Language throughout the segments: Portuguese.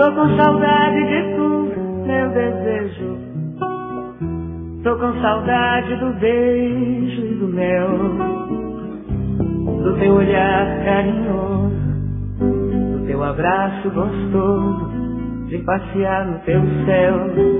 Tô com saudade de tu, meu desejo. Tô com saudade do beijo e do mel, do teu olhar carinhoso, do teu abraço gostoso, de passear no teu céu.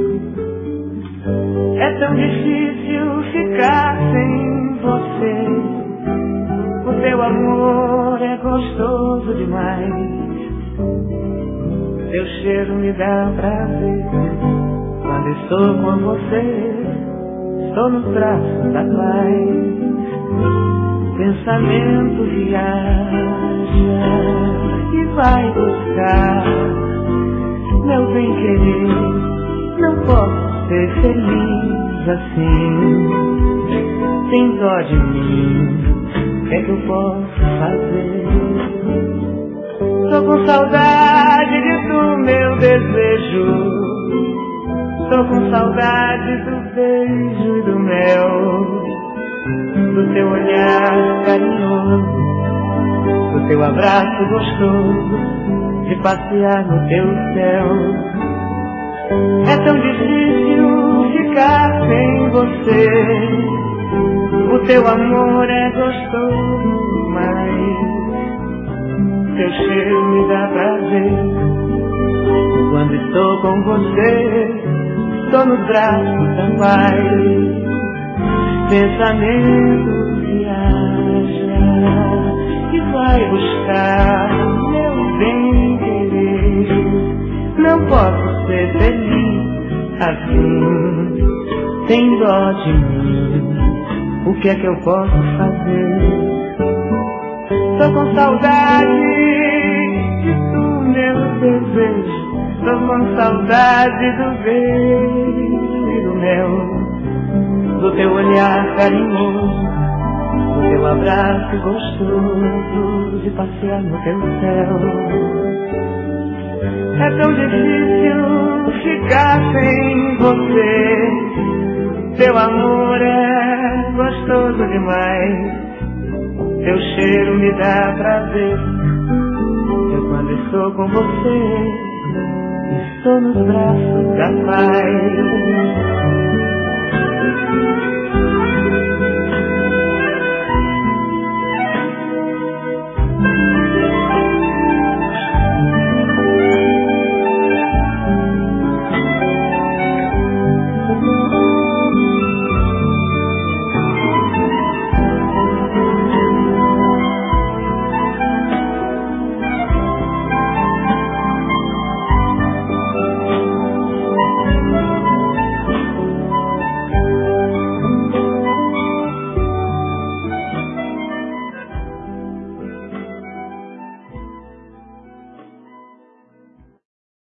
É tão difícil ficar sem você, o teu amor é gostoso demais. Teu cheiro me dá prazer, quando estou com você, estou nos braços da paz. Pensamento viaja e vai buscar meu bem-querer. Não posso ser feliz assim, sem dó de mim. O que é que eu posso fazer? Tô com saudade de tu, meu desejo. Tô com saudade do beijo e do mel, do teu olhar carinhoso, do teu abraço gostoso, de passear no teu céu. É tão difícil ficar sem você, o teu amor é gostoso demais. Teu cheiro me dá prazer, quando estou com você, estou nos braços da paz. Pensamento viaja e vai buscar meu bem-querer. Não posso ser feliz assim, sem dó de mim. O que é que eu posso fazer? Tô com saudade de tu, meu desejo. Tô com saudade do beijo e do mel, do teu olhar carinhoso, do teu abraço gostoso, de passear no teu céu. É tão difícil ficar sem você, teu amor é gostoso demais. Teu cheiro me dá prazer, eu quando estou com você, estou nos braços da paz.